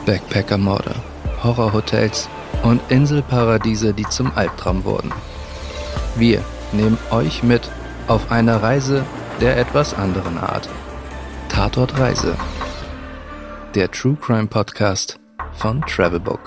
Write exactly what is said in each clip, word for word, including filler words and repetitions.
Backpackermorde, Horrorhotels und Inselparadiese, die zum Albtraum wurden. Wir nehmen euch mit auf eine Reise der etwas anderen Art. Tatort Reise. Der True Crime Podcast von Travelbook.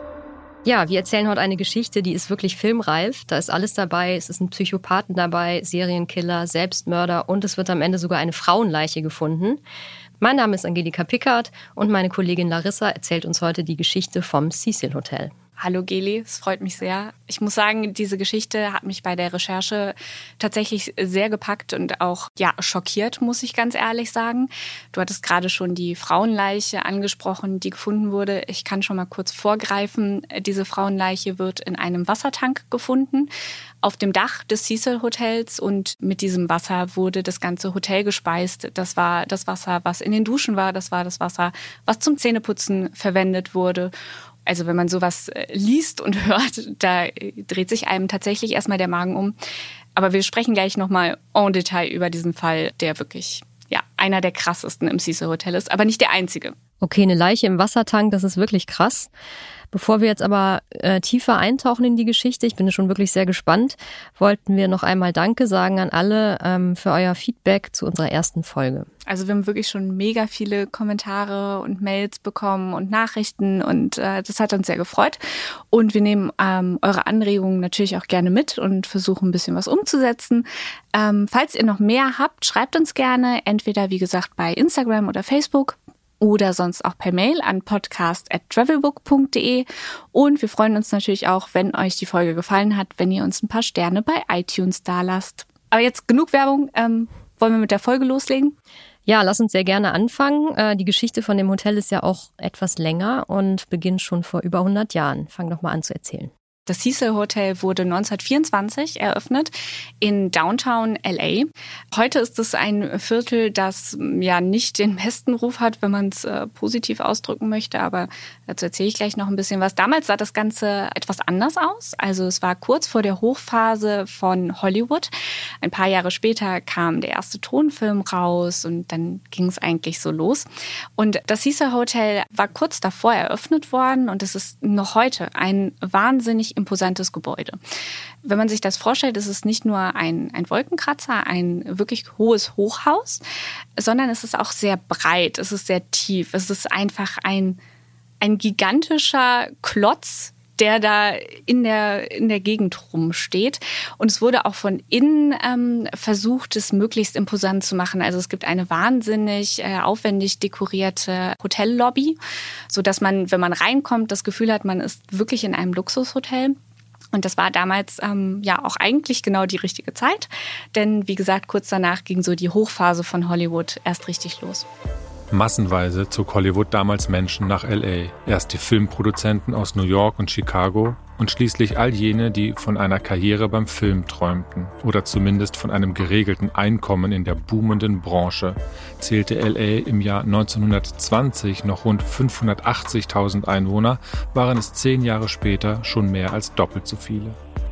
Ja, wir erzählen heute eine Geschichte, die ist wirklich filmreif. Da ist alles dabei. Es ist ein Psychopathen dabei, Serienkiller, Selbstmörder und es wird am Ende sogar eine Frauenleiche gefunden. Mein Name ist Angelika Pickard und meine Kollegin Larissa erzählt uns heute die Geschichte vom Cecil Hotel. Hallo Geli, es freut mich sehr. Ich muss sagen, diese Geschichte hat mich bei der Recherche tatsächlich sehr gepackt und auch ja schockiert, muss ich ganz ehrlich sagen. Du hattest gerade schon die Frauenleiche angesprochen, die gefunden wurde. Ich kann schon mal kurz vorgreifen. Diese Frauenleiche wird in einem Wassertank gefunden, auf dem Dach des Cecil Hotels, und mit diesem Wasser wurde das ganze Hotel gespeist. Das war das Wasser, was in den Duschen war, das war das Wasser, was zum Zähneputzen verwendet wurde. Also wenn man sowas liest und hört, da dreht sich einem tatsächlich erstmal der Magen um. Aber wir sprechen gleich nochmal en Detail über diesen Fall, der wirklich ja einer der krassesten im Cecil Hotel ist, aber nicht der einzige. Okay, eine Leiche im Wassertank, das ist wirklich krass. Bevor wir jetzt aber äh, tiefer eintauchen in die Geschichte, ich bin schon wirklich sehr gespannt, wollten wir noch einmal Danke sagen an alle ähm, für euer Feedback zu unserer ersten Folge. Also wir haben wirklich schon mega viele Kommentare und Mails bekommen und Nachrichten und äh, das hat uns sehr gefreut. Und wir nehmen ähm, eure Anregungen natürlich auch gerne mit und versuchen ein bisschen was umzusetzen. Ähm, falls ihr noch mehr habt, schreibt uns gerne, entweder wie gesagt bei Instagram oder Facebook. Oder sonst auch per Mail an podcast at travelbook punkt de. Und wir freuen uns natürlich auch, wenn euch die Folge gefallen hat, wenn ihr uns ein paar Sterne bei iTunes dalasst. Aber jetzt genug Werbung. Ähm, wollen wir mit der Folge loslegen? Ja, lass uns sehr gerne anfangen. Die Geschichte von dem Hotel ist ja auch etwas länger und beginnt schon vor über hundert Jahren. Fang doch mal an zu erzählen. Das Cecil Hotel wurde neunzehnhundertvierundzwanzig eröffnet in Downtown L A. Heute ist es ein Viertel, das ja nicht den besten Ruf hat, wenn man es äh, positiv ausdrücken möchte. Aber dazu erzähle ich gleich noch ein bisschen was. Damals sah das Ganze etwas anders aus. Also es war kurz vor der Hochphase von Hollywood. Ein paar Jahre später kam der erste Tonfilm raus und dann ging es eigentlich so los. Und das Cecil Hotel war kurz davor eröffnet worden und es ist noch heute ein wahnsinnig imposantes Gebäude. Wenn man sich das vorstellt, ist es nicht nur ein, ein Wolkenkratzer, ein wirklich hohes Hochhaus, sondern es ist auch sehr breit, es ist sehr tief, es ist einfach ein, ein gigantischer Klotz, der da in der, in der Gegend rumsteht. Und es wurde auch von innen ähm, versucht, es möglichst imposant zu machen. Also es gibt eine wahnsinnig äh, aufwendig dekorierte Hotellobby, sodass man, wenn man reinkommt, das Gefühl hat, man ist wirklich in einem Luxushotel. Und das war damals ähm, ja auch eigentlich genau die richtige Zeit. Denn wie gesagt, kurz danach ging so die Hochphase von Hollywood erst richtig los. Massenweise zog Hollywood damals Menschen nach L A. Erst die Filmproduzenten aus New York und Chicago und schließlich all jene, die von einer Karriere beim Film träumten oder zumindest von einem geregelten Einkommen in der boomenden Branche, zählte L A im Jahr neunzehnhundertzwanzig noch rund fünfhundertachtzigtausend Einwohner, waren es zehn Jahre später schon mehr als doppelt so viele.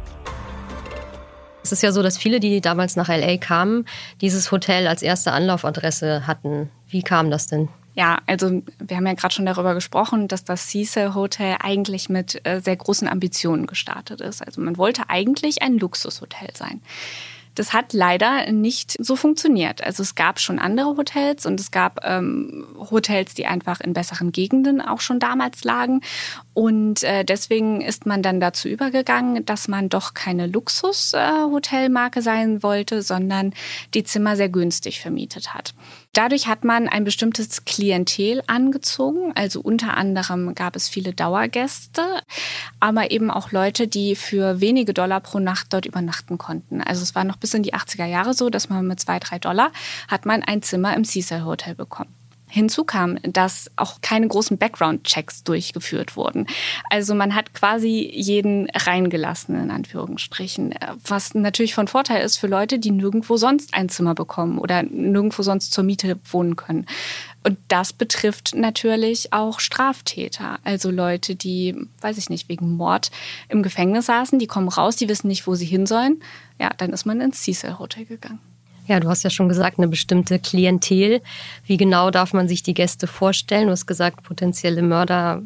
Es ist ja so, dass viele, die damals nach L A kamen, dieses Hotel als erste Anlaufadresse hatten. Wie kam das denn? Ja, also wir haben ja gerade schon darüber gesprochen, dass das Cecil Hotel eigentlich mit äh, sehr großen Ambitionen gestartet ist. Also man wollte eigentlich ein Luxushotel sein. Das hat leider nicht so funktioniert. Also es gab schon andere Hotels und es gab ähm, Hotels, die einfach in besseren Gegenden auch schon damals lagen. Und äh, deswegen ist man dann dazu übergegangen, dass man doch keine Luxus-Hotelmarke äh, sein wollte, sondern die Zimmer sehr günstig vermietet hat. Dadurch hat man ein bestimmtes Klientel angezogen. Also unter anderem gab es viele Dauergäste, aber eben auch Leute, die für wenige Dollar pro Nacht dort übernachten konnten. Also es war noch bis in die achtziger Jahre so, dass man mit zwei, drei Dollar hat man ein Zimmer im Cecil Hotel bekommen. Hinzu kam, dass auch keine großen Background-Checks durchgeführt wurden. Also man hat quasi jeden reingelassen, in Anführungsstrichen. Was natürlich von Vorteil ist für Leute, die nirgendwo sonst ein Zimmer bekommen oder nirgendwo sonst zur Miete wohnen können. Und das betrifft natürlich auch Straftäter. Also Leute, die, weiß ich nicht, wegen Mord im Gefängnis saßen, die kommen raus, die wissen nicht, wo sie hin sollen. Ja, dann ist man ins Cecil Hotel gegangen. Ja, du hast ja schon gesagt, eine bestimmte Klientel. Wie genau darf man sich die Gäste vorstellen? Du hast gesagt, potenzielle Mörder,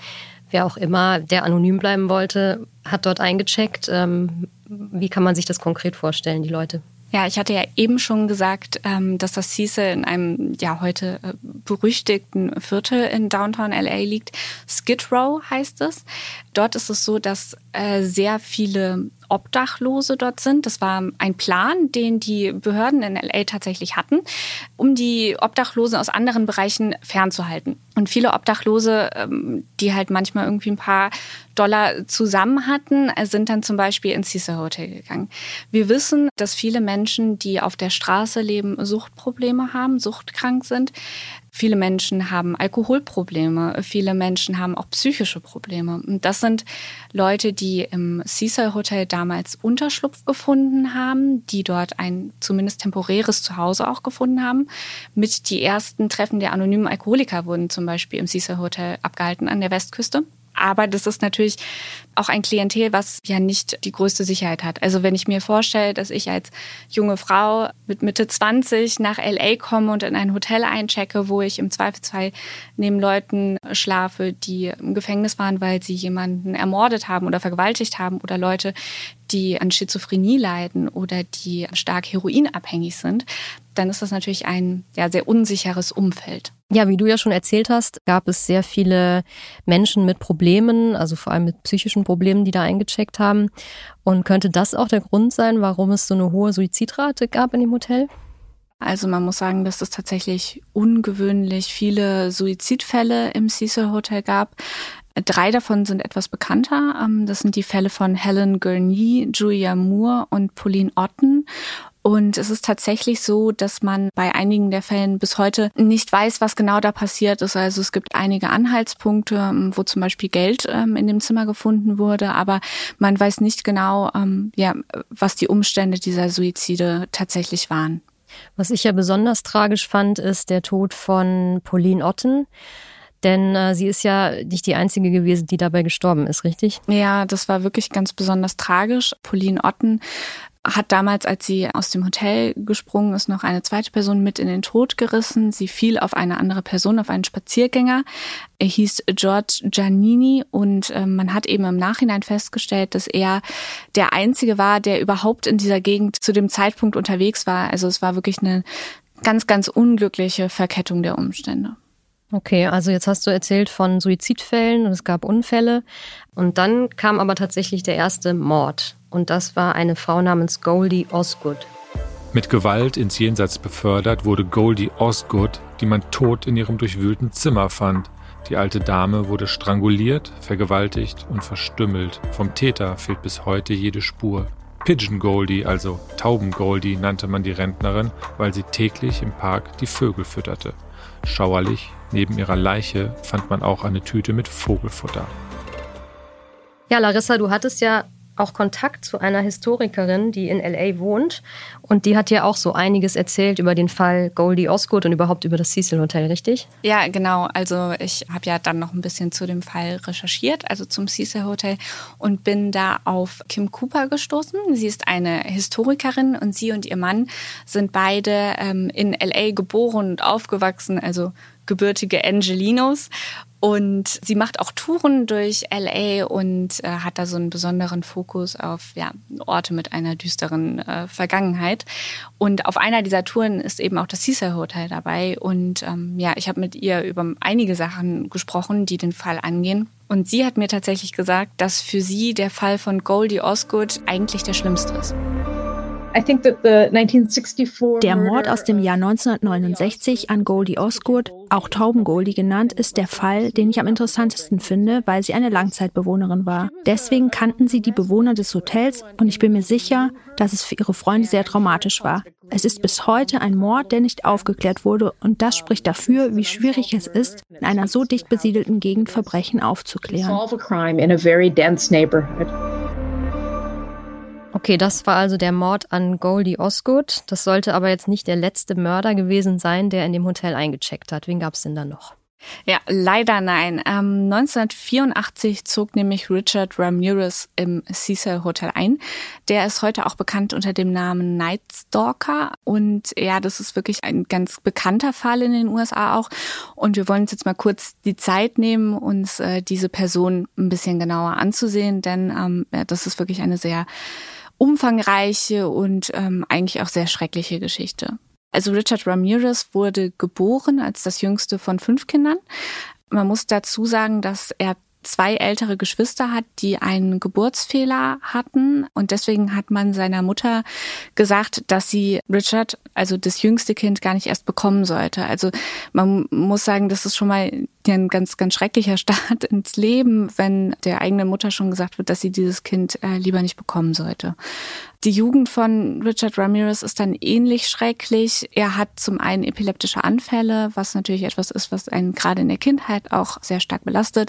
wer auch immer, der anonym bleiben wollte, hat dort eingecheckt. Wie kann man sich das konkret vorstellen, die Leute? Ja, ich hatte ja eben schon gesagt, dass das Cecil in einem ja heute berüchtigten Viertel in Downtown L A liegt. Skid Row heißt es. Dort ist es so, dass sehr viele Obdachlose dort sind. Das war ein Plan, den die Behörden in L A tatsächlich hatten, um die Obdachlosen aus anderen Bereichen fernzuhalten. Und viele Obdachlose, die halt manchmal irgendwie ein paar Dollar zusammen hatten, sind dann zum Beispiel ins Cecil Hotel gegangen. Wir wissen, dass viele Menschen, die auf der Straße leben, Suchtprobleme haben, suchtkrank sind. Viele Menschen haben Alkoholprobleme, viele Menschen haben auch psychische Probleme. Und das sind Leute, die im Cecil Hotel damals Unterschlupf gefunden haben, die dort ein zumindest temporäres Zuhause auch gefunden haben. Mit die ersten Treffen der anonymen Alkoholiker wurden zum Beispiel im Cecil Hotel abgehalten an der Westküste. Aber das ist natürlich auch ein Klientel, was ja nicht die größte Sicherheit hat. Also wenn ich mir vorstelle, dass ich als junge Frau mit Mitte zwanzig nach L A komme und in ein Hotel einchecke, wo ich im Zweifelsfall neben Leuten schlafe, die im Gefängnis waren, weil sie jemanden ermordet haben oder vergewaltigt haben, oder Leute, die an Schizophrenie leiden oder die stark heroinabhängig sind, dann ist das natürlich ein ja, sehr unsicheres Umfeld. Ja, wie du ja schon erzählt hast, gab es sehr viele Menschen mit Problemen, also vor allem mit psychischen Problemen, die da eingecheckt haben. Und könnte das auch der Grund sein, warum es so eine hohe Suizidrate gab in dem Hotel? Also man muss sagen, dass es tatsächlich ungewöhnlich viele Suizidfälle im Cecil Hotel gab. Drei davon sind etwas bekannter. Das sind die Fälle von Helen Gurnee, Julia Moore und Pauline Otten. Und es ist tatsächlich so, dass man bei einigen der Fällen bis heute nicht weiß, was genau da passiert ist. Also es gibt einige Anhaltspunkte, wo zum Beispiel Geld in dem Zimmer gefunden wurde, aber man weiß nicht genau, ja, was die Umstände dieser Suizide tatsächlich waren. Was ich ja besonders tragisch fand, ist der Tod von Pauline Otten. Denn äh, sie ist ja nicht die Einzige gewesen, die dabei gestorben ist, richtig? Ja, das war wirklich ganz besonders tragisch. Pauline Otten hat damals, als sie aus dem Hotel gesprungen ist, noch eine zweite Person mit in den Tod gerissen. Sie fiel auf eine andere Person, auf einen Spaziergänger. Er hieß George Giannini und äh, man hat eben im Nachhinein festgestellt, dass er der Einzige war, der überhaupt in dieser Gegend zu dem Zeitpunkt unterwegs war. Also es war wirklich eine ganz, ganz unglückliche Verkettung der Umstände. Okay, also jetzt hast du erzählt von Suizidfällen und es gab Unfälle. Und dann kam aber tatsächlich der erste Mord. Und das war eine Frau namens Goldie Osgood. Mit Gewalt ins Jenseits befördert wurde Goldie Osgood, die man tot in ihrem durchwühlten Zimmer fand. Die alte Dame wurde stranguliert, vergewaltigt und verstümmelt. Vom Täter fehlt bis heute jede Spur. Pigeon Goldie, also Tauben Goldie, nannte man die Rentnerin, weil sie täglich im Park die Vögel fütterte. Schauerlich, neben ihrer Leiche fand man auch eine Tüte mit Vogelfutter. Ja, Larissa, du hattest ja auch Kontakt zu einer Historikerin, die in L A wohnt. Und die hat ja auch so einiges erzählt über den Fall Goldie Osgood und überhaupt über das Cecil Hotel, richtig? Ja, genau. Also ich habe ja dann noch ein bisschen zu dem Fall recherchiert, also zum Cecil Hotel, und bin da auf Kim Cooper gestoßen. Sie ist eine Historikerin und sie und ihr Mann sind beide ähm, in L A geboren und aufgewachsen, also gebürtige Angelinos. Und sie macht auch Touren durch L A und äh, hat da so einen besonderen Fokus auf ja, Orte mit einer düsteren äh, Vergangenheit. Und auf einer dieser Touren ist eben auch das Cecil Hotel dabei. Und ähm, ja, ich habe mit ihr über einige Sachen gesprochen, die den Fall angehen. Und sie hat mir tatsächlich gesagt, dass für sie der Fall von Goldie Osgood eigentlich der schlimmste ist. Der Mord aus dem Jahr neunzehnhundertneunundsechzig an Goldie Osgood, auch Tauben Goldie genannt, ist der Fall, den ich am interessantesten finde, weil sie eine Langzeitbewohnerin war. Deswegen kannten sie die Bewohner des Hotels und ich bin mir sicher, dass es für ihre Freunde sehr traumatisch war. Es ist bis heute ein Mord, der nicht aufgeklärt wurde, und das spricht dafür, wie schwierig es ist, in einer so dicht besiedelten Gegend Verbrechen aufzuklären. Okay, das war also der Mord an Goldie Osgood. Das sollte aber jetzt nicht der letzte Mörder gewesen sein, der in dem Hotel eingecheckt hat. Wen gab es denn da noch? Ja, leider nein. Ähm, neunzehnhundertvierundachtzig zog nämlich Richard Ramirez im Cecil Hotel ein. Der ist heute auch bekannt unter dem Namen Night Stalker. Und ja, das ist wirklich ein ganz bekannter Fall in den U S A auch. Und wir wollen uns jetzt mal kurz die Zeit nehmen, uns äh, diese Person ein bisschen genauer anzusehen. Denn ähm, ja, das ist wirklich eine sehr umfangreiche und ähm, eigentlich auch sehr schreckliche Geschichte. Also Richard Ramirez wurde geboren als das jüngste von fünf Kindern. Man muss dazu sagen, dass er zwei ältere Geschwister hat, die einen Geburtsfehler hatten. Und deswegen hat man seiner Mutter gesagt, dass sie Richard, also das jüngste Kind, gar nicht erst bekommen sollte. Also man muss sagen, das ist schon mal ein ganz, ganz schrecklicher Start ins Leben, wenn der eigenen Mutter schon gesagt wird, dass sie dieses Kind äh, lieber nicht bekommen sollte. Die Jugend von Richard Ramirez ist dann ähnlich schrecklich. Er hat zum einen epileptische Anfälle, was natürlich etwas ist, was einen gerade in der Kindheit auch sehr stark belastet,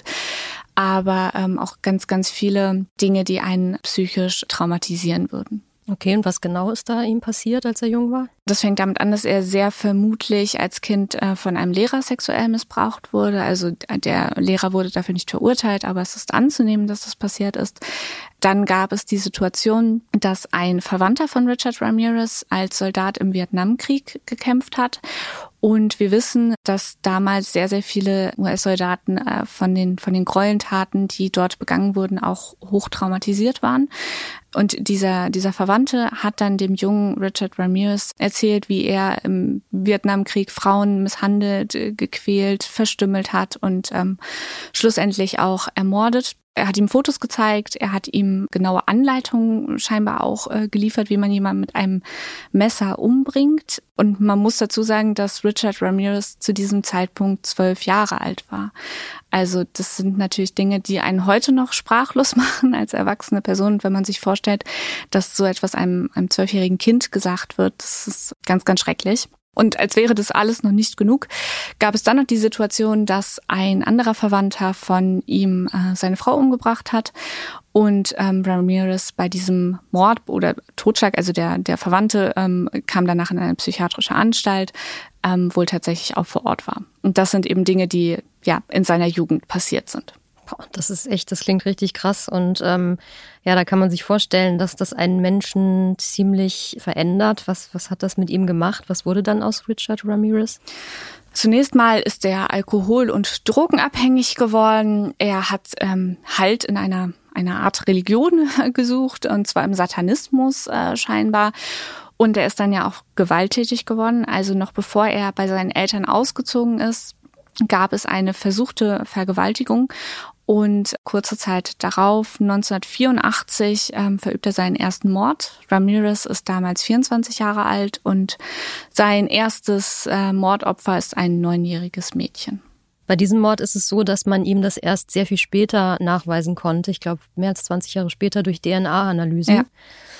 aber ähm, auch ganz, ganz viele Dinge, die einen psychisch traumatisieren würden. Okay, und was genau ist da ihm passiert, als er jung war? Das fängt damit an, dass er sehr vermutlich als Kind äh, von einem Lehrer sexuell missbraucht wurde. Also der Lehrer wurde dafür nicht verurteilt, aber es ist anzunehmen, dass das passiert ist. Dann gab es die Situation, dass ein Verwandter von Richard Ramirez als Soldat im Vietnamkrieg gekämpft hat. Und wir wissen, dass damals sehr, sehr viele U S-Soldaten äh, von den, von den Gräueltaten, die dort begangen wurden, auch hoch traumatisiert waren. Und dieser, dieser Verwandte hat dann dem jungen Richard Ramirez erzählt, wie er im Vietnamkrieg Frauen misshandelt, gequält, verstümmelt hat und ähm, schlussendlich auch ermordet. Er hat ihm Fotos gezeigt, er hat ihm genaue Anleitungen scheinbar auch äh, geliefert, wie man jemanden mit einem Messer umbringt. Und man muss dazu sagen, dass Richard Ramirez zu diesem Zeitpunkt zwölf Jahre alt war. Also das sind natürlich Dinge, die einen heute noch sprachlos machen als erwachsene Person. Und wenn man sich vorstellt, dass so etwas einem, einem zwölfjährigen Kind gesagt wird, das ist ganz, ganz schrecklich. Und als wäre das alles noch nicht genug, gab es dann noch die Situation, dass ein anderer Verwandter von ihm äh, seine Frau umgebracht hat und ähm, Ramirez bei diesem Mord oder Totschlag, also der der Verwandte ähm, kam danach in eine psychiatrische Anstalt, ähm, wohl tatsächlich auch vor Ort war. Und das sind eben Dinge, die ja in seiner Jugend passiert sind. Das ist echt, das klingt richtig krass und ähm, ja, da kann man sich vorstellen, dass das einen Menschen ziemlich verändert. Was, was hat das mit ihm gemacht? Was wurde dann aus Richard Ramirez? Zunächst mal ist er alkohol- und drogenabhängig geworden. Er hat ähm, Halt in einer, einer Art Religion gesucht, und zwar im Satanismus äh, scheinbar. Und er ist dann ja auch gewalttätig geworden. Also noch bevor er bei seinen Eltern ausgezogen ist, gab es eine versuchte Vergewaltigung. Und kurze Zeit darauf, neunzehnhundertvierundachtzig, ähm, verübt er seinen ersten Mord. Ramirez ist damals vierundzwanzig Jahre alt und sein erstes äh, Mordopfer ist ein neunjähriges Mädchen. Bei diesem Mord ist es so, dass man ihm das erst sehr viel später nachweisen konnte. Ich glaube, mehr als zwanzig Jahre später durch D N A-Analysen. Ja.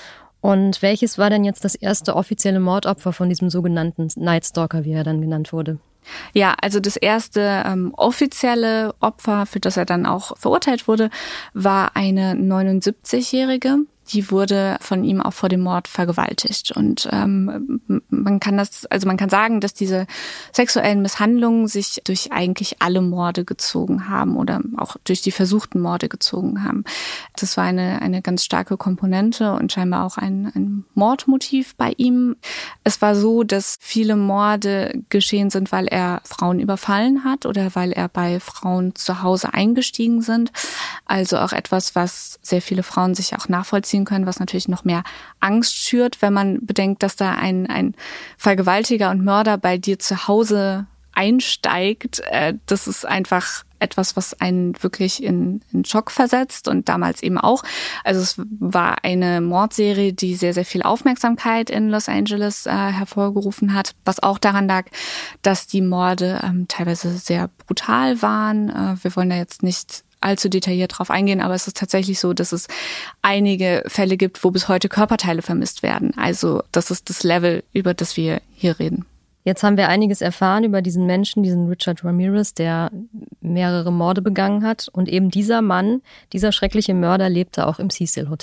Und welches war denn jetzt das erste offizielle Mordopfer von diesem sogenannten Night Stalker, wie er dann genannt wurde? Ja, also das erste ähm, offizielle Opfer, für das er dann auch verurteilt wurde, war eine neunundsiebzigjährige. Die wurde von ihm auch vor dem Mord vergewaltigt. Und ähm, man kann das, also man kann sagen, dass diese sexuellen Misshandlungen sich durch eigentlich alle Morde gezogen haben oder auch durch die versuchten Morde gezogen haben. Das war eine eine ganz starke Komponente und scheinbar auch ein, ein Mordmotiv bei ihm. Es war so, dass viele Morde geschehen sind, weil er Frauen überfallen hat oder weil er bei Frauen zu Hause eingestiegen sind. Also auch etwas, was sehr viele Frauen sich auch nachvollziehen können, was natürlich noch mehr Angst schürt, wenn man bedenkt, dass da ein, ein Vergewaltiger und Mörder bei dir zu Hause einsteigt. Das ist einfach etwas, was einen wirklich in, in Schock versetzt und damals eben auch. Also es war eine Mordserie, die sehr, sehr viel Aufmerksamkeit in Los Angeles äh, hervorgerufen hat, was auch daran lag, dass die Morde ähm, teilweise sehr brutal waren. Äh, wir wollen da jetzt nicht allzu detailliert drauf eingehen, aber es ist tatsächlich so, dass es einige Fälle gibt, wo bis heute Körperteile vermisst werden. Also das ist das Level, über das wir hier reden. Jetzt haben wir einiges erfahren über diesen Menschen, diesen Richard Ramirez, der mehrere Morde begangen hat. Und eben dieser Mann, dieser schreckliche Mörder, lebte auch im Cecil Hotel.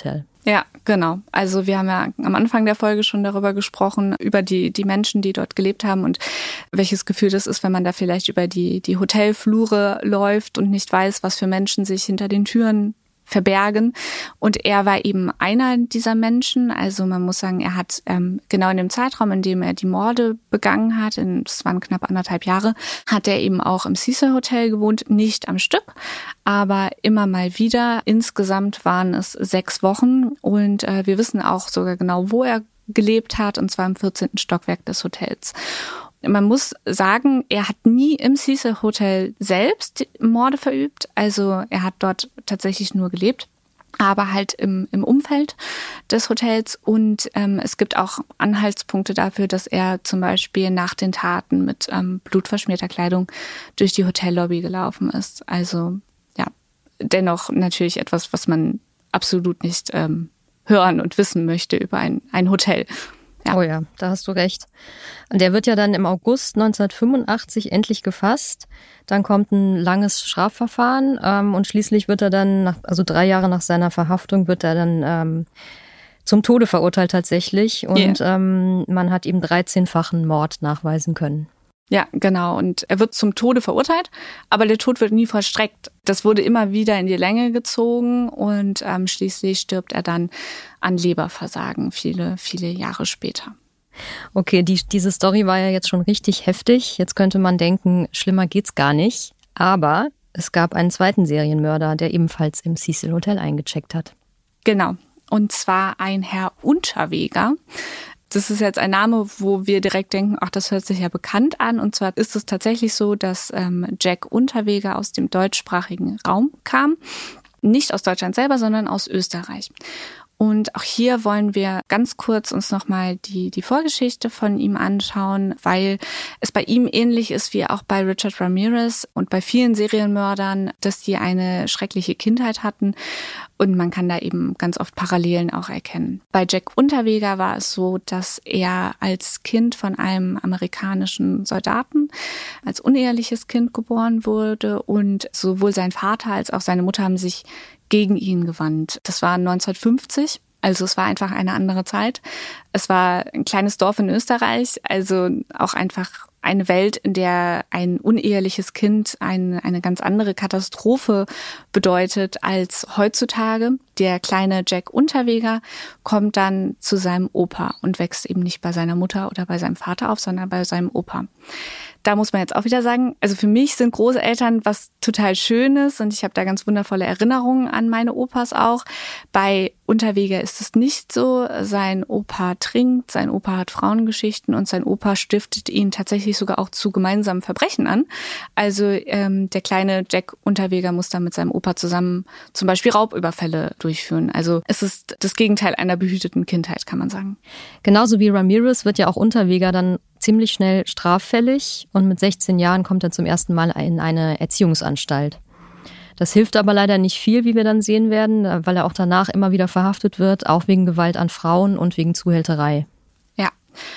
Ja, genau. Also wir haben ja am Anfang der Folge schon darüber gesprochen, über die, die Menschen, die dort gelebt haben und welches Gefühl das ist, wenn man da vielleicht über die, die Hotelflure läuft und nicht weiß, was für Menschen sich hinter den Türen verbergen. Und er war eben einer dieser Menschen. Also man muss sagen, er hat ähm, genau in dem Zeitraum, in dem er die Morde begangen hat, in, das waren knapp anderthalb Jahre, hat er eben auch im Cecil Hotel gewohnt, nicht am Stück, aber immer mal wieder. Insgesamt waren es sechs Wochen und äh, wir wissen auch sogar genau, wo er gelebt hat, und zwar im vierzehnten Stockwerk des Hotels. Man muss sagen, er hat nie im Cecil Hotel selbst Morde verübt. Also er hat dort tatsächlich nur gelebt, aber halt im, im Umfeld des Hotels. Und ähm, es gibt auch Anhaltspunkte dafür, dass er zum Beispiel nach den Taten mit ähm, blutverschmierter Kleidung durch die Hotellobby gelaufen ist. Also ja, dennoch natürlich etwas, was man absolut nicht ähm, hören und wissen möchte über ein, ein Hotel. Ja. Oh ja, da hast du recht. Der wird ja dann im August neunzehnhundertfünfundachtzig endlich gefasst. Dann kommt ein langes Strafverfahren ähm, und schließlich wird er dann, nach, also drei Jahre nach seiner Verhaftung, wird er dann ähm, zum Tode verurteilt tatsächlich. Und yeah. ähm, man hat ihm dreizehnfachen Mord nachweisen können. Ja, genau. Und er wird zum Tode verurteilt, aber der Tod wird nie vollstreckt. Das wurde immer wieder in die Länge gezogen und ähm, schließlich stirbt er dann an Leberversagen viele, viele Jahre später. Okay, die, diese Story war ja jetzt schon richtig heftig. Jetzt könnte man denken, schlimmer geht's gar nicht. Aber es gab einen zweiten Serienmörder, der ebenfalls im Cecil Hotel eingecheckt hat. Genau. Und zwar ein Herr Unterweger. Das ist jetzt ein Name, wo wir direkt denken, ach, das hört sich ja bekannt an. Und zwar ist es tatsächlich so, dass ähm, Jack Unterweger aus dem deutschsprachigen Raum kam. Nicht aus Deutschland selber, sondern aus Österreich. Und auch hier wollen wir ganz kurz uns nochmal die, die Vorgeschichte von ihm anschauen, weil es bei ihm ähnlich ist wie auch bei Richard Ramirez und bei vielen Serienmördern, dass die eine schreckliche Kindheit hatten. Und man kann da eben ganz oft Parallelen auch erkennen. Bei Jack Unterweger war es so, dass er als Kind von einem amerikanischen Soldaten als uneheliches Kind geboren wurde und sowohl sein Vater als auch seine Mutter haben sich gegen ihn gewandt. Das war neunzehnhundertfünfzig, also es war einfach eine andere Zeit. Es war ein kleines Dorf in Österreich, also auch einfach eine Welt, in der ein uneheliches Kind eine, eine ganz andere Katastrophe bedeutet als heutzutage. Der kleine Jack Unterweger kommt dann zu seinem Opa und wächst eben nicht bei seiner Mutter oder bei seinem Vater auf, sondern bei seinem Opa. Da muss man jetzt auch wieder sagen, also für mich sind Großeltern was total Schönes und ich habe da ganz wundervolle Erinnerungen an meine Opas auch. Bei Unterweger ist es nicht so. Sein Opa trinkt, sein Opa hat Frauengeschichten und sein Opa stiftet ihn tatsächlich sogar auch zu gemeinsamen Verbrechen an. Also ähm, der kleine Jack Unterweger muss da mit seinem Opa zusammen zum Beispiel Raubüberfälle durchführen. Also es ist das Gegenteil einer behüteten Kindheit, kann man sagen. Genauso wie Ramirez wird ja auch Unterweger dann ziemlich schnell straffällig und mit sechzehn Jahren kommt er zum ersten Mal in eine Erziehungsanstalt. Das hilft aber leider nicht viel, wie wir dann sehen werden, weil er auch danach immer wieder verhaftet wird, auch wegen Gewalt an Frauen und wegen Zuhälterei. Ja,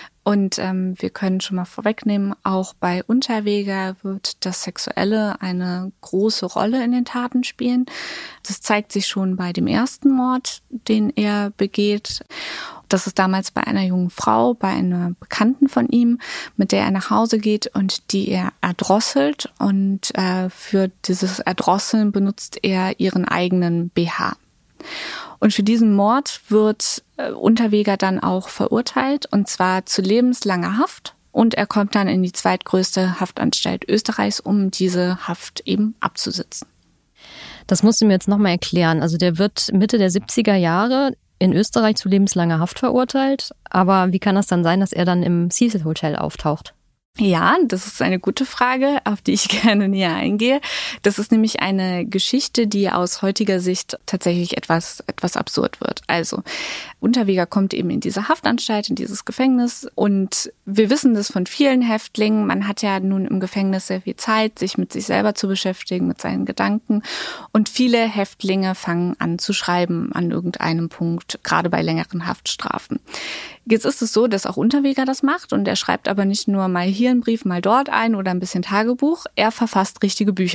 und ähm, wir können schon mal vorwegnehmen, auch bei Unterweger wird das Sexuelle eine große Rolle in den Taten spielen. Das zeigt sich schon bei dem ersten Mord, den er begeht. Das ist damals bei einer jungen Frau, bei einer Bekannten von ihm, mit der er nach Hause geht und die er erdrosselt. Und äh, für dieses Erdrosseln benutzt er ihren eigenen B H. Und für diesen Mord wird äh, Unterweger dann auch verurteilt, und zwar zu lebenslanger Haft. Und er kommt dann in die zweitgrößte Haftanstalt Österreichs, um diese Haft eben abzusitzen. Das musst du mir jetzt nochmal erklären. Also der wird Mitte der siebziger Jahre in Österreich zu lebenslanger Haft verurteilt. Aber wie kann das dann sein, dass er dann im Cecil Hotel auftaucht? Ja, das ist eine gute Frage, auf die ich gerne näher eingehe. Das ist nämlich eine Geschichte, die aus heutiger Sicht tatsächlich etwas, etwas absurd wird. Also, Unterweger kommt eben in diese Haftanstalt, in dieses Gefängnis, und wir wissen das von vielen Häftlingen. Man hat ja nun im Gefängnis sehr viel Zeit, sich mit sich selber zu beschäftigen, mit seinen Gedanken, und viele Häftlinge fangen an zu schreiben an irgendeinem Punkt, gerade bei längeren Haftstrafen. Jetzt ist es so, dass auch Unterweger das macht, und er schreibt aber nicht nur mal hier einen Brief, mal dort ein oder ein bisschen Tagebuch. Er verfasst richtige Bücher.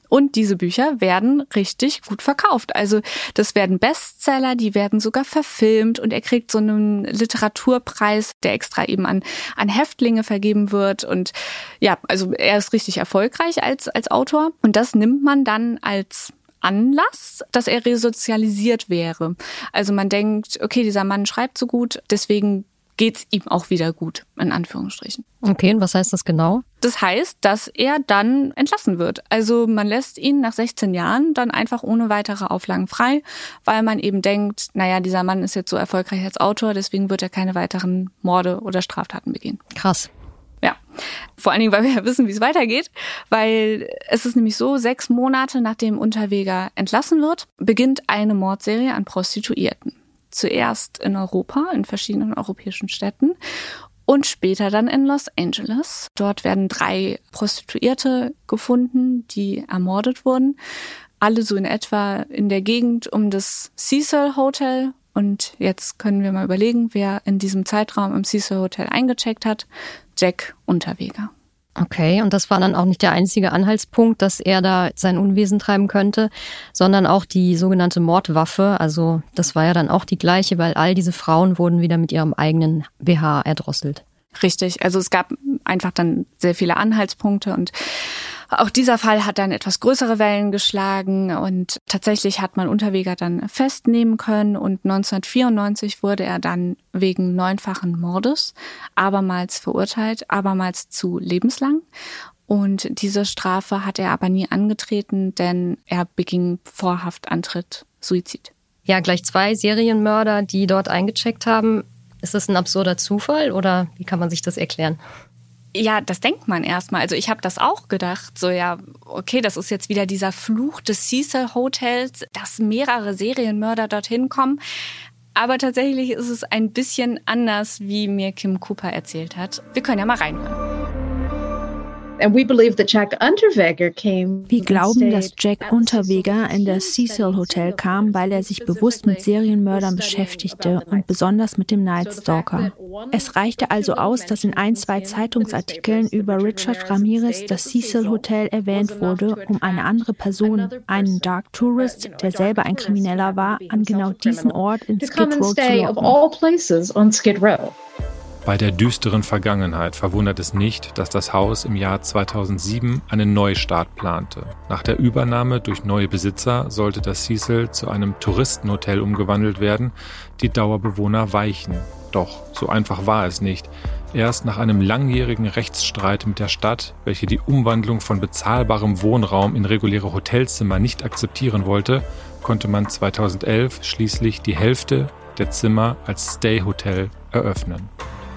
Und diese Bücher werden richtig gut verkauft. Also das werden Bestseller, die werden sogar verfilmt und er kriegt so einen Literaturpreis, der extra eben an, an Häftlinge vergeben wird. Und ja, also er ist richtig erfolgreich als, als Autor. Und das nimmt man dann als Anlass, dass er resozialisiert wäre. Also man denkt, okay, dieser Mann schreibt so gut, deswegen geht's ihm auch wieder gut, in Anführungsstrichen. Okay, und was heißt das genau? Das heißt, dass er dann entlassen wird. Also man lässt ihn nach sechzehn Jahren dann einfach ohne weitere Auflagen frei, weil man eben denkt, naja, dieser Mann ist jetzt so erfolgreich als Autor, deswegen wird er keine weiteren Morde oder Straftaten begehen. Krass. Ja, vor allen Dingen, weil wir ja wissen, wie es weitergeht, weil es ist nämlich so, sechs Monate nachdem Unterweger entlassen wird, beginnt eine Mordserie an Prostituierten. Zuerst in Europa, in verschiedenen europäischen Städten und später dann in Los Angeles. Dort werden drei Prostituierte gefunden, die ermordet wurden. Alle so in etwa in der Gegend um das Cecil Hotel. Und jetzt können wir mal überlegen, wer in diesem Zeitraum im Cecil Hotel eingecheckt hat. Jack Unterweger. Okay, und das war dann auch nicht der einzige Anhaltspunkt, dass er da sein Unwesen treiben könnte, sondern auch die sogenannte Mordwaffe. Also das war ja dann auch die gleiche, weil all diese Frauen wurden wieder mit ihrem eigenen B H erdrosselt. Richtig, also es gab einfach dann sehr viele Anhaltspunkte und auch dieser Fall hat dann etwas größere Wellen geschlagen und tatsächlich hat man Unterweger dann festnehmen können und neunzehnhundertvierundneunzig wurde er dann wegen neunfachen Mordes abermals verurteilt, abermals zu lebenslang. Und diese Strafe hat er aber nie angetreten, denn er beging vor Haftantritt Suizid. Ja, gleich zwei Serienmörder, die dort eingecheckt haben. Ist das ein absurder Zufall oder wie kann man sich das erklären? Ja, das denkt man erstmal. Also ich habe das auch gedacht, so ja, okay, das ist jetzt wieder dieser Fluch des Cecil Hotels, dass mehrere Serienmörder dorthin kommen. Aber tatsächlich ist es ein bisschen anders, wie mir Kim Cooper erzählt hat. Wir können ja mal reinhören. Wir glauben, dass Jack Unterweger in das Cecil Hotel kam, weil er sich bewusst mit Serienmördern beschäftigte und besonders mit dem Night Stalker. Es reichte also aus, dass in ein, zwei Zeitungsartikeln über Richard Ramirez das Cecil Hotel erwähnt wurde, um eine andere Person, einen Dark Tourist, der selber ein Krimineller war, an genau diesen Ort in Skid Row zu locken. Bei der düsteren Vergangenheit verwundert es nicht, dass das Haus im Jahr zweitausendsieben einen Neustart plante. Nach der Übernahme durch neue Besitzer sollte das Cecil zu einem Touristenhotel umgewandelt werden, die Dauerbewohner weichen. Doch so einfach war es nicht. Erst nach einem langjährigen Rechtsstreit mit der Stadt, welche die Umwandlung von bezahlbarem Wohnraum in reguläre Hotelzimmer nicht akzeptieren wollte, konnte man zweitausendelf schließlich die Hälfte der Zimmer als Stay-Hotel eröffnen.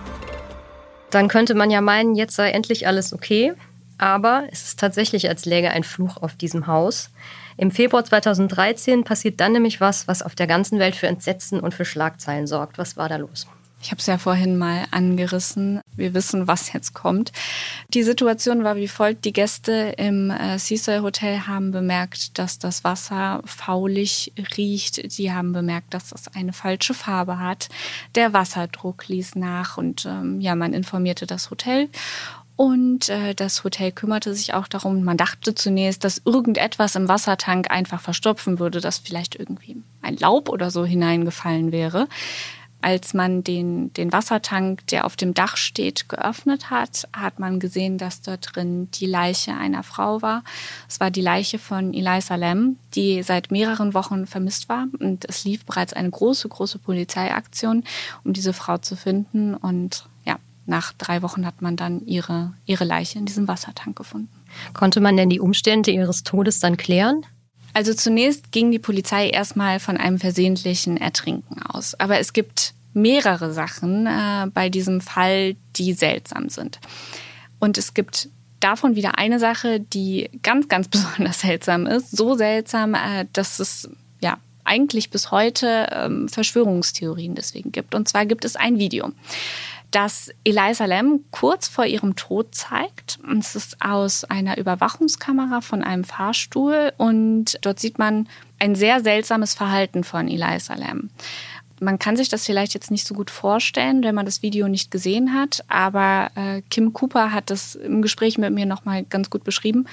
Dann könnte man ja meinen, jetzt sei endlich alles okay. Aber es ist tatsächlich, als läge ein Fluch auf diesem Haus. Im Februar zweitausenddreizehn passiert dann nämlich was, was auf der ganzen Welt für Entsetzen und für Schlagzeilen sorgt. Was war da los? Ich habe es ja vorhin mal angerissen. Wir wissen, was jetzt kommt. Die Situation war wie folgt. Die Gäste im äh, Cecil Hotel haben bemerkt, dass das Wasser faulig riecht. Die haben bemerkt, dass es eine falsche Farbe hat. Der Wasserdruck ließ nach und ähm, ja, man informierte das Hotel. Und äh, das Hotel kümmerte sich auch darum. Man dachte zunächst, dass irgendetwas im Wassertank einfach verstopfen würde, dass vielleicht irgendwie ein Laub oder so hineingefallen wäre. Als man den, den Wassertank, der auf dem Dach steht, geöffnet hat, hat man gesehen, dass dort drin die Leiche einer Frau war. Es war die Leiche von Elisa Lam, die seit mehreren Wochen vermisst war. Und es lief bereits eine große, große Polizeiaktion, um diese Frau zu finden. Und ja, nach drei Wochen hat man dann ihre, ihre Leiche in diesem Wassertank gefunden. Konnte man denn die Umstände ihres Todes dann klären? Also zunächst ging die Polizei erstmal von einem versehentlichen Ertrinken aus. Aber es gibt mehrere Sachen äh, bei diesem Fall, die seltsam sind. Und es gibt davon wieder eine Sache, die ganz, ganz besonders seltsam ist. So seltsam, äh, dass es ja eigentlich bis heute ähm, Verschwörungstheorien deswegen gibt. Und zwar gibt es ein Video, das Elisa Lam kurz vor ihrem Tod zeigt. Es ist aus einer Überwachungskamera von einem Fahrstuhl und dort sieht man ein sehr seltsames Verhalten von Elisa Lam. Man kann sich das vielleicht jetzt nicht so gut vorstellen, wenn man das Video nicht gesehen hat, aber äh, Kim Cooper hat das im Gespräch mit mir nochmal ganz gut beschrieben. Wir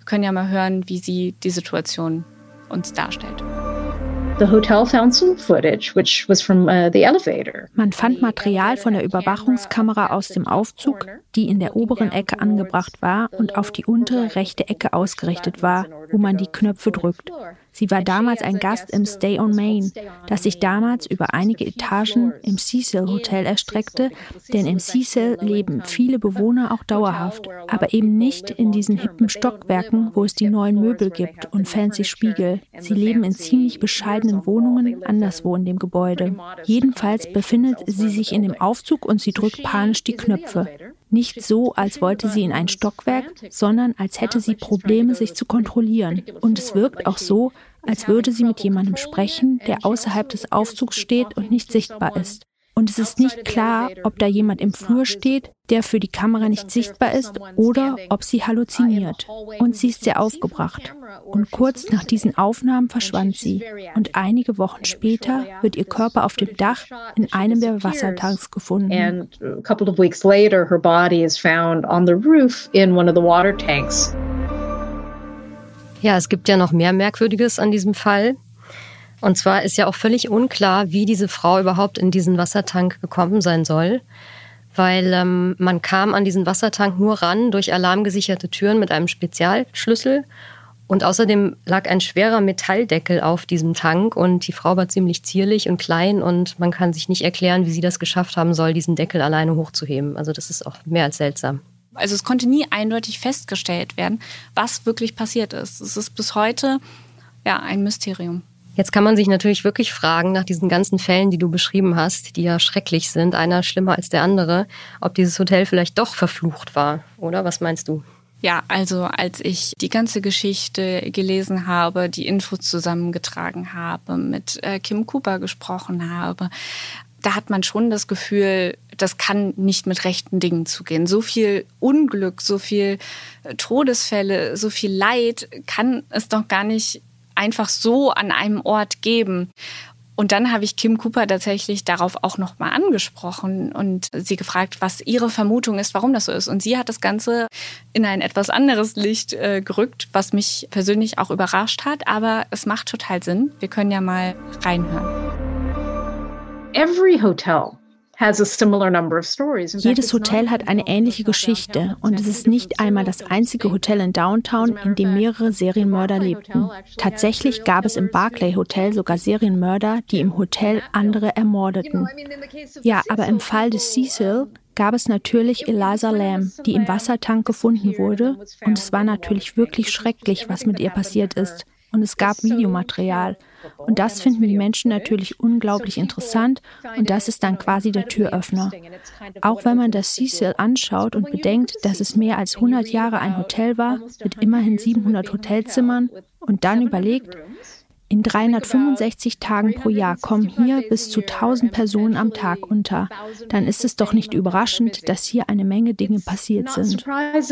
Wir können ja mal hören, wie sie die Situation uns darstellt. The hotel found some footage, which was from uh, the elevator. Man fand Material von der Überwachungskamera aus dem Aufzug, die in der oberen Ecke angebracht war und auf die untere rechte Ecke ausgerichtet war, wo man die Knöpfe drückt. Sie war damals ein Gast im Stay on Main, das sich damals über einige Etagen im Cecil Hotel erstreckte, denn im Cecil leben viele Bewohner auch dauerhaft, aber eben nicht in diesen hippen Stockwerken, wo es die neuen Möbel gibt und fancy Spiegel. Sie leben in ziemlich bescheidenen Wohnungen anderswo in dem Gebäude. Jedenfalls befindet sie sich in dem Aufzug und sie drückt panisch die Knöpfe. Nicht so, als wollte sie in ein Stockwerk, sondern als hätte sie Probleme, sich zu kontrollieren. Und es wirkt auch so, als würde sie mit jemandem sprechen, der außerhalb des Aufzugs steht und nicht sichtbar ist. Und es ist nicht klar, ob da jemand im Flur steht, der für die Kamera nicht sichtbar ist, oder ob sie halluziniert. Und sie ist sehr aufgebracht. Und kurz nach diesen Aufnahmen verschwand sie. Und einige Wochen später wird ihr Körper auf dem Dach in einem der Wassertanks gefunden. And a couple of weeks later, her body is found on the roof in one of the water tanks. Ja, es gibt ja noch mehr Merkwürdiges an diesem Fall. Und zwar ist ja auch völlig unklar, wie diese Frau überhaupt in diesen Wassertank gekommen sein soll. Weil ähm, man kam an diesen Wassertank nur ran durch alarmgesicherte Türen mit einem Spezialschlüssel. Und außerdem lag ein schwerer Metalldeckel auf diesem Tank. Und die Frau war ziemlich zierlich und klein. Und man kann sich nicht erklären, wie sie das geschafft haben soll, diesen Deckel alleine hochzuheben. Also das ist auch mehr als seltsam. Also es konnte nie eindeutig festgestellt werden, was wirklich passiert ist. Es ist bis heute ja ein Mysterium. Jetzt kann man sich natürlich wirklich fragen, nach diesen ganzen Fällen, die du beschrieben hast, die ja schrecklich sind, einer schlimmer als der andere, ob dieses Hotel vielleicht doch verflucht war, oder? Was meinst du? Ja, also als ich die ganze Geschichte gelesen habe, die Infos zusammengetragen habe, mit äh, Kim Cooper gesprochen habe, da hat man schon das Gefühl, das kann nicht mit rechten Dingen zugehen. So viel Unglück, so viel Todesfälle, so viel Leid kann es doch gar nicht einfach so an einem Ort geben. Und dann habe ich Kim Cooper tatsächlich darauf auch nochmal angesprochen und sie gefragt, was ihre Vermutung ist, warum das so ist. Und sie hat das Ganze in ein etwas anderes Licht äh, gerückt, was mich persönlich auch überrascht hat. Aber es macht total Sinn. Wir können ja mal reinhören. Every hotel has a similar number of stories. Jedes Hotel hat eine ähnliche Geschichte und es ist nicht einmal das einzige Hotel in Downtown, in dem mehrere Serienmörder lebten. Tatsächlich gab es im Barclay Hotel sogar Serienmörder, die im Hotel andere ermordeten. Ja, aber im Fall des Cecil gab es natürlich Eliza Lam, die im Wassertank gefunden wurde. Und es war natürlich wirklich schrecklich, was mit ihr passiert ist. Und es gab Videomaterial. Und das finden die Menschen natürlich unglaublich interessant. Und das ist dann quasi der Türöffner. Auch wenn man das Cecil anschaut und bedenkt, dass es mehr als hundert Jahre ein Hotel war, mit immerhin siebenhundert Hotelzimmern, und dann überlegt, in dreihundertfünfundsechzig Tagen pro Jahr kommen hier bis zu tausend Personen am Tag unter. Dann ist es doch nicht überraschend, dass hier eine Menge Dinge passiert sind.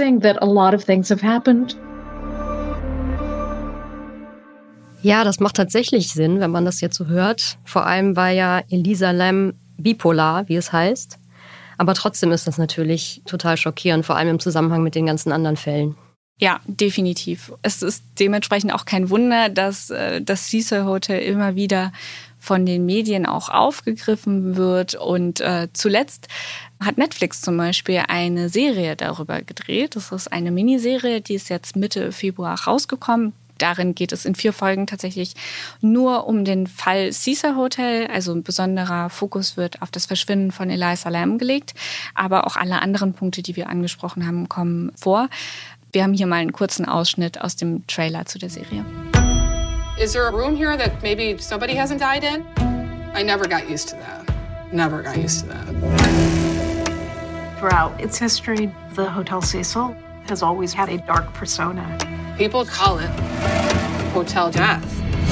Ja, das macht tatsächlich Sinn, wenn man das jetzt so hört. Vor allem war ja Eliza Lam bipolar, wie es heißt. Aber trotzdem ist das natürlich total schockierend, vor allem im Zusammenhang mit den ganzen anderen Fällen. Ja, definitiv. Es ist dementsprechend auch kein Wunder, dass äh, das Cecil Hotel immer wieder von den Medien auch aufgegriffen wird. Und äh, zuletzt hat Netflix zum Beispiel eine Serie darüber gedreht. Das ist eine Miniserie, die ist jetzt Mitte Februar rausgekommen. Darin geht es in vier Folgen tatsächlich nur um den Fall Cecil Hotel. Also ein besonderer Fokus wird auf das Verschwinden von Eliza Lam gelegt. Aber auch alle anderen Punkte, die wir angesprochen haben, kommen vor. Wir haben hier mal einen kurzen Ausschnitt aus dem Trailer zu der Serie. Is there a room here that maybe somebody hasn't died in? I never got used to that. Never got used to that. Throughout its history, the Hotel Cecil has always had a dark persona. People call it Hotel Death.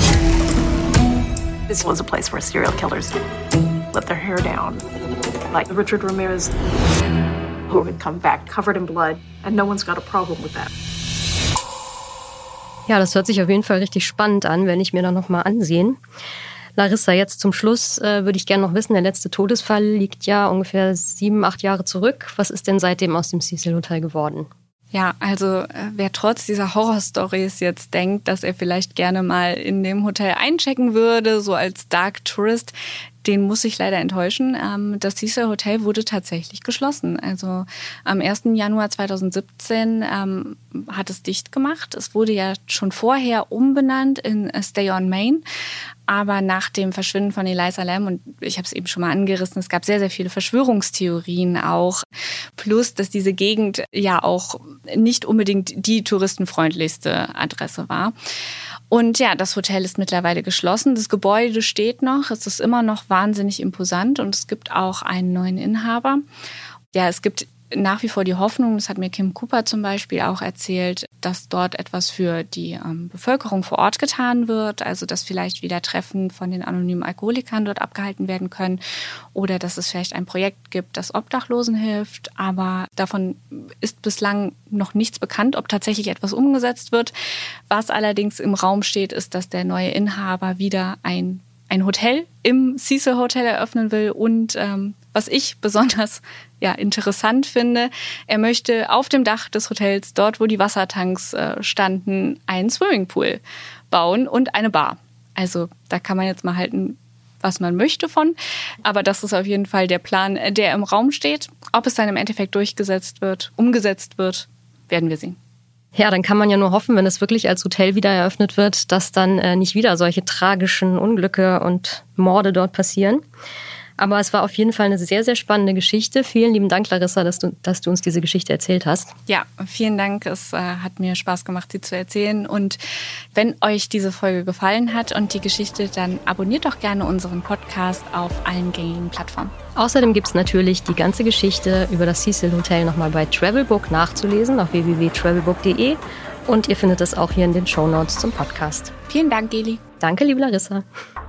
This was a place where serial killers let their hair down, like Richard Ramirez, who would come back covered in blood, and no one's got a problem with that. Ja, das hört sich auf jeden Fall richtig spannend an, wenn ich mir das nochmal ansehen. Larissa, jetzt zum Schluss äh, würde ich gerne noch wissen, der letzte Todesfall liegt ja ungefähr sieben, acht Jahre zurück. Was ist denn seitdem aus dem Cecil Hotel geworden? Ja, also wer trotz dieser Horrorstories jetzt denkt, dass er vielleicht gerne mal in dem Hotel einchecken würde, so als Dark Tourist, den muss ich leider enttäuschen. Das Cecil Hotel wurde tatsächlich geschlossen. Also am ersten Januar zweitausendsiebzehn ähm, hat es dicht gemacht. Es wurde ja schon vorher umbenannt in Stay on Main. Aber nach dem Verschwinden von Elisa Lam, und ich habe es eben schon mal angerissen, es gab sehr, sehr viele Verschwörungstheorien auch. Plus, dass diese Gegend ja auch nicht unbedingt die touristenfreundlichste Adresse war. Und ja, das Hotel ist mittlerweile geschlossen. Das Gebäude steht noch. Es ist immer noch wahnsinnig imposant und es gibt auch einen neuen Inhaber. Ja, es gibt nach wie vor die Hoffnung, das hat mir Kim Cooper zum Beispiel auch erzählt, dass dort etwas für die ähm, Bevölkerung vor Ort getan wird. Also, dass vielleicht wieder Treffen von den anonymen Alkoholikern dort abgehalten werden können oder dass es vielleicht ein Projekt gibt, das Obdachlosen hilft. Aber davon ist bislang noch nichts bekannt, ob tatsächlich etwas umgesetzt wird. Was allerdings im Raum steht, ist, dass der neue Inhaber wieder ein ein Hotel im Cecil Hotel eröffnen will und ähm, was ich besonders ja, interessant finde, er möchte auf dem Dach des Hotels, dort wo die Wassertanks äh, standen, einen Swimmingpool bauen und eine Bar. Also da kann man jetzt mal halten, was man möchte von, aber das ist auf jeden Fall der Plan, der im Raum steht. Ob es dann im Endeffekt durchgesetzt wird, umgesetzt wird, werden wir sehen. Ja, dann kann man ja nur hoffen, wenn es wirklich als Hotel wieder eröffnet wird, dass dann äh, nicht wieder solche tragischen Unglücke und Morde dort passieren. Aber es war auf jeden Fall eine sehr, sehr spannende Geschichte. Vielen lieben Dank, Larissa, dass du, dass du uns diese Geschichte erzählt hast. Ja, vielen Dank. Es äh, hat mir Spaß gemacht, sie zu erzählen. Und wenn euch diese Folge gefallen hat und die Geschichte, dann abonniert doch gerne unseren Podcast auf allen gängigen Plattformen. Außerdem gibt es natürlich die ganze Geschichte über das Cecil Hotel nochmal bei Travelbook nachzulesen auf w w w punkt travelbook punkt d e. Und ihr findet es auch hier in den Shownotes zum Podcast. Vielen Dank, Geli. Danke, liebe Larissa.